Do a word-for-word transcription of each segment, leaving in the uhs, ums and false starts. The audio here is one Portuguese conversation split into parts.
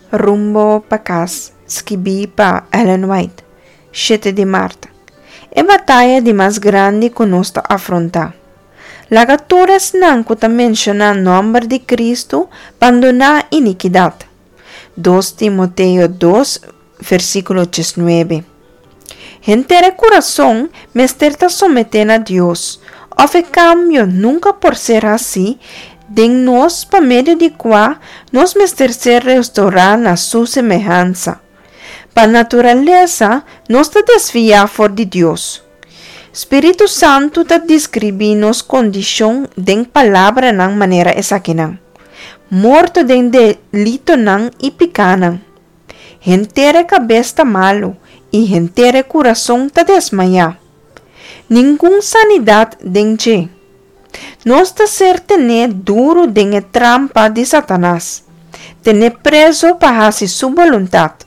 Rumbo pa casa, escrevi para Ellen White, sete de março. É batalha de mais grande que nós está afrontar. Lagaturas não que está mencionando o nome de Cristo para abandonar iniquidade. dois Timoteo dois, versículo dezenove. Gente de coração, mester está sometendo a Deus. Houve cambio nunca por ser assim, de nós, para meio de qual nós mester ser restaurar na sua semelhança. Para natureza, nós está desviar fora de Deus. Espírito Santo está descrevendo nos condição de palavra na maneira exaquina. Morto de delito não e picana. Gente de cabeça malo e gente de coração está desmaiar. Nenhuma sanidade dengue. Nós está ser tener duro de trampa de Satanás. Tener preso para fazer sua vontade.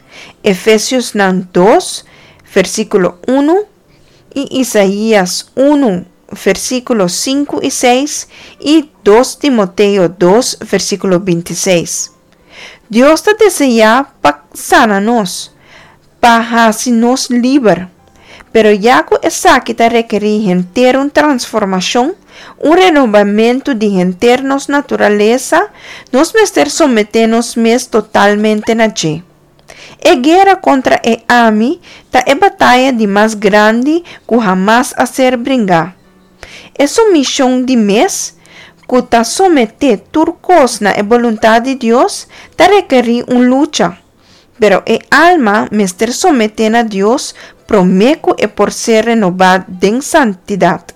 Efésios dois, versículo um e Isaías um, versículo cinco e seis e dois Timoteo dois, versículo vinte e seis. Deus está desejando para sanar-nos, para fazer-nos livres. Pero já que essa que está requerindo ter uma transformação, um renovamento de internos natureza, nós mester someternos mes totalmente na G. A guerra contra o ami está a batalha de mais grande que jamais a ser brincar. Essa missão de mês, que está someter turcos na vontade de Deus, está requerir uma luta. Pero a alma, mester someter a Deus, prometo é por ser renovado em santidade.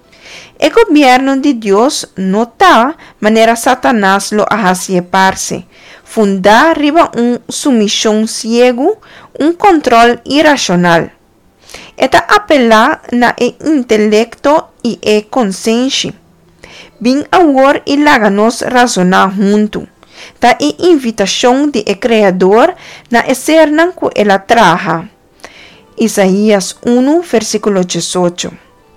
O governo de Deus não está maneira Satanás lo ahaciepar-se, fundar riba um submissão ciego, um controle irracional. Eta apelar na e intelecto e e consciência. Bem agora e laga-nos razonar junto. Ta e invitação de e Criador na ser nan que ela traja. Isaías um, versículo dezoito.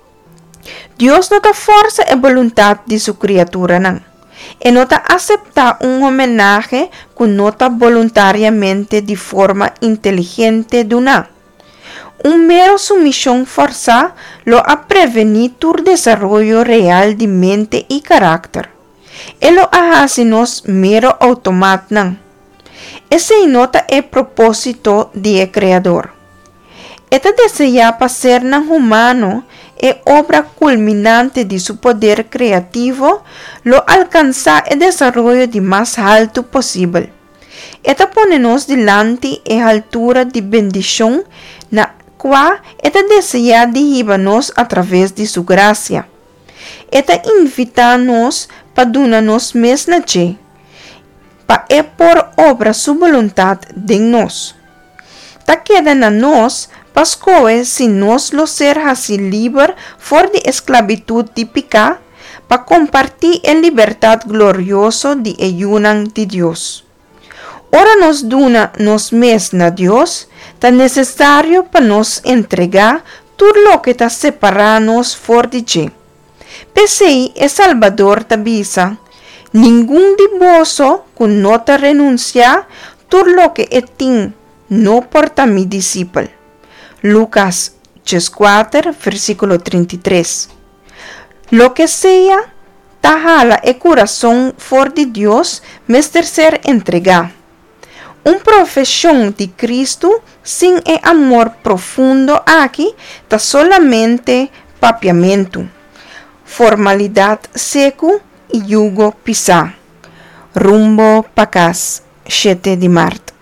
Deus não força a vontade de sua criatura não. E não acepta um homenagem que nota voluntariamente de forma inteligente do não. Um mero submissão forçada lo a prevenir o desenvolvimento real de mente e caráter. E lo hace-nos mero automático não. Esse nota é propósito de Criador. Esta deseja para ser não humano é obra culminante de seu poder criativo, lo alcançar o desenvolvimento de mais alto possível. Esta põe-nos delante a altura de bendição, na qual esta deseja derribar-nos através de sua graça. Esta invita-nos para dar-nos mais na G, para é por obra sua vontade de nós. Ta queda na nós, Pascoe, se nós lo ser assim livre fora de esclavitud típica, para compartir a liberdade gloriosa de ayunan de Deus. Ora nos duna nos mes na Deus, tá necessário para nos entregar tudo lo que tá separar-nos fora de G. Pese é Salvador tabisa, nenhum de vosso que não tá renunciar tudo lo que é tim, não porta mi discípulo. Lucas quatro, versículo trinta e três. Lo que sea, tajala e coração for de Deus, mester ser entregar. Um profissão de Cristo, sem e amor profundo aqui, tá solamente papiamento, formalidade seco e jugo pisar. Rumbo pa casa, sete de março.